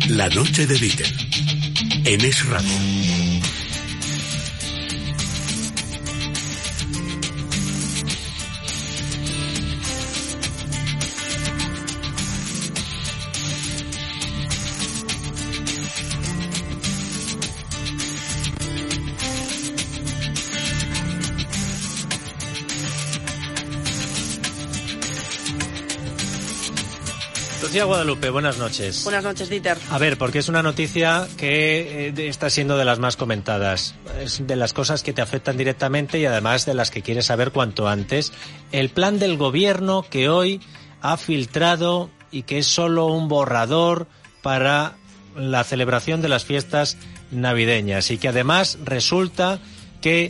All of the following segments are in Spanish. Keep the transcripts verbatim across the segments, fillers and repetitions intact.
La noche de Dieter, en Es Radio. Lucía Guadalupe, buenas noches. Buenas noches, Dieter. A ver, porque es una noticia que eh, está siendo de las más comentadas. Es de las cosas que te afectan directamente y además de las que quieres saber cuanto antes. El plan del gobierno que hoy ha filtrado y que es solo un borrador para la celebración de las fiestas navideñas y que además resulta que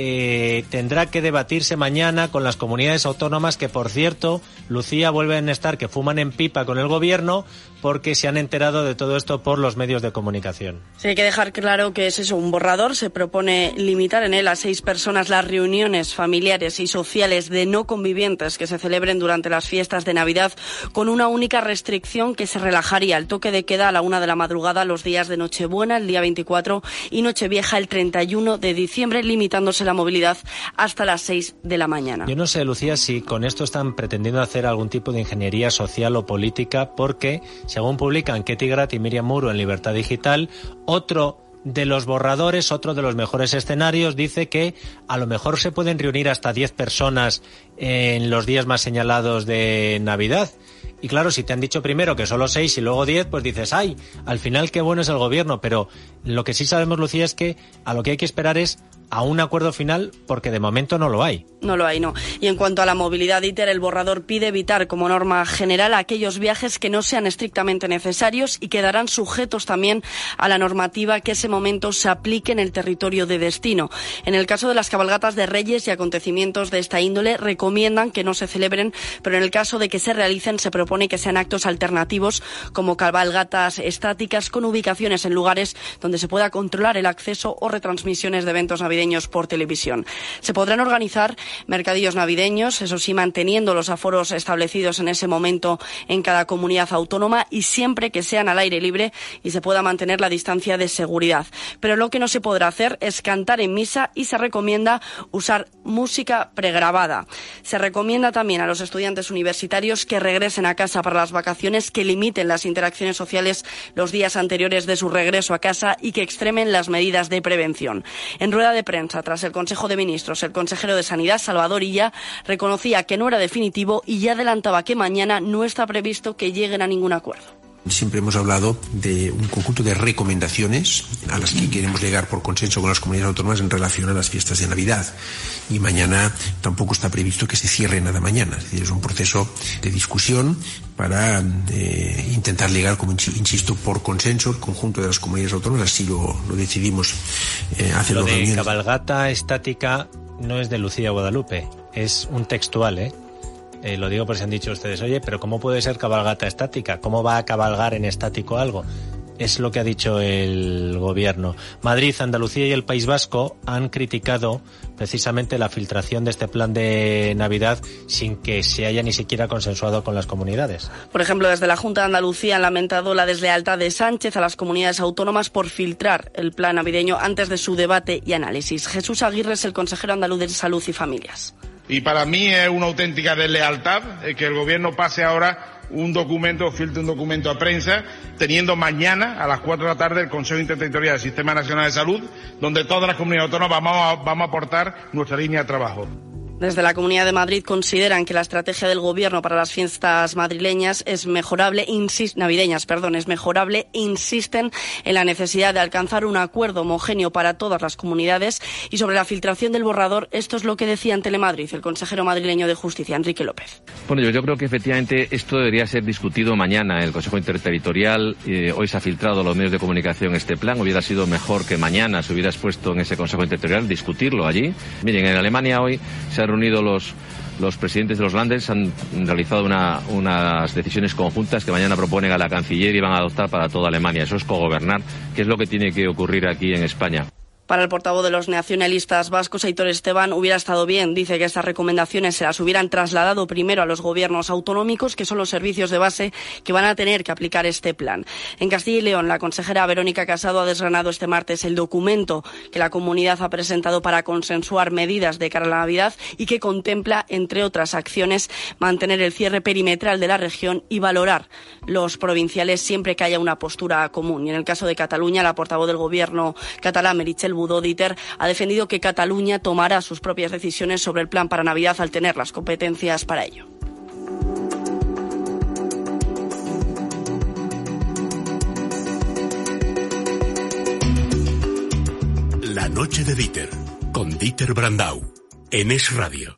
Eh, tendrá que debatirse mañana con las comunidades autónomas que, por cierto, Lucía, vuelven a estar que fuman en pipa con el gobierno porque se han enterado de todo esto por los medios de comunicación. Sí, hay que dejar claro que es eso, un borrador. Se propone limitar en él a seis personas las reuniones familiares y sociales de no convivientes que se celebren durante las fiestas de Navidad, con una única restricción que se relajaría el toque de queda a la una de la madrugada los días de Nochebuena, el día veinticuatro, y Nochevieja, el treinta y uno de diciembre, limitándose la movilidad hasta las seis de la mañana. Yo no sé, Lucía, si con esto están pretendiendo hacer algún tipo de ingeniería social o política, porque, según publican Ketty Gratt y Miriam Muro en Libertad Digital, otro de los borradores, otro de los mejores escenarios, dice que a lo mejor se pueden reunir hasta diez personas en los días más señalados de Navidad. Y claro, si te han dicho primero que solo seis y luego diez, pues dices, ¡ay! Al final qué bueno es el gobierno. Pero lo que sí sabemos, Lucía, es que a lo que hay que esperar es a un acuerdo final, porque de momento no lo hay. No lo hay, no. Y en cuanto a la movilidad, Dieter, el borrador pide evitar como norma general aquellos viajes que no sean estrictamente necesarios y quedarán sujetos también a la normativa que ese momento se aplique en el territorio de destino. En el caso de las cabalgatas de Reyes y acontecimientos de esta índole, recomiendan que no se celebren, pero en el caso de que se realicen, se propone que sean actos alternativos, como cabalgatas estáticas con ubicaciones en lugares donde se pueda controlar el acceso o retransmisiones de eventos navideños por televisión. Se podrán organizar mercadillos navideños, eso sí, manteniendo los aforos establecidos en ese momento en cada comunidad autónoma y siempre que sean al aire libre y se pueda mantener la distancia de seguridad. Pero lo que no se podrá hacer es cantar en misa y se recomienda usar música pregrabada. Se recomienda también a los estudiantes universitarios que regresen a casa para las vacaciones, que limiten las interacciones sociales los días anteriores de su regreso a casa y que extremen las medidas de prevención. En rueda de prensa, tras el Consejo de Ministros, el consejero de Sanidad, Salvador Illa, reconocía que no era definitivo y ya adelantaba que mañana no está previsto que lleguen a ningún acuerdo. Siempre hemos hablado de un conjunto de recomendaciones a las que queremos llegar por consenso con las comunidades autónomas en relación a las fiestas de Navidad. Y mañana tampoco está previsto que se cierre nada mañana. Es decir, es un proceso de discusión para eh, intentar llegar, como insisto, por consenso, el conjunto de las comunidades autónomas. Así lo, lo decidimos eh, hace dos años. Lo de cabalgata estática no es de Lucía Guadalupe, es un textual, ¿eh? Eh, lo digo por si han dicho ustedes, oye, pero ¿cómo puede ser cabalgata estática? ¿Cómo va a cabalgar en estático algo? Es lo que ha dicho el gobierno. Madrid, Andalucía y el País Vasco han criticado precisamente la filtración de este plan de Navidad sin que se haya ni siquiera consensuado con las comunidades. Por ejemplo, desde la Junta de Andalucía han lamentado la deslealtad de Sánchez a las comunidades autónomas por filtrar el plan navideño antes de su debate y análisis. Jesús Aguirre es el consejero andaluz de Salud y Familias. Y para mí es una auténtica deslealtad que el gobierno pase ahora un documento, filtre un documento a prensa, teniendo mañana a las cuatro de la tarde el Consejo Interterritorial del Sistema Nacional de Salud, donde todas las comunidades autónomas vamos a, vamos a aportar nuestra línea de trabajo. Desde la Comunidad de Madrid consideran que la estrategia del gobierno para las fiestas madrileñas es mejorable, insis- navideñas, perdón, es mejorable e insisten en la necesidad de alcanzar un acuerdo homogéneo para todas las comunidades. Y sobre la filtración del borrador, esto es lo que decía en Telemadrid el consejero madrileño de Justicia, Enrique López. Bueno, yo, yo creo que efectivamente esto debería ser discutido mañana en el Consejo Interterritorial. Eh, hoy se ha filtrado a los medios de comunicación este plan. Hubiera sido mejor que mañana se hubiera expuesto en ese Consejo Interterritorial, discutirlo allí. Miren, en Alemania hoy se han reunido los los presidentes de los Länder, han realizado una, unas decisiones conjuntas que mañana proponen a la canciller y van a adoptar para toda Alemania. Eso es cogobernar, que es lo que tiene que ocurrir aquí en España. Para el portavoz de los nacionalistas vascos, Aitor Esteban, hubiera estado bien. Dice que estas recomendaciones se las hubieran trasladado primero a los gobiernos autonómicos, que son los servicios de base que van a tener que aplicar este plan. En Castilla y León, la consejera Verónica Casado ha desgranado este martes el documento que la comunidad ha presentado para consensuar medidas de cara a la Navidad y que contempla, entre otras acciones, mantener el cierre perimetral de la región y valorar los provinciales siempre que haya una postura común. Y en el caso de Cataluña, la portavoz del gobierno catalán, Meritxell Budó Diter, ha defendido que Cataluña tomará sus propias decisiones sobre el plan para Navidad al tener las competencias para ello. La noche de Dieter, con Dieter Brandau, en Es Radio.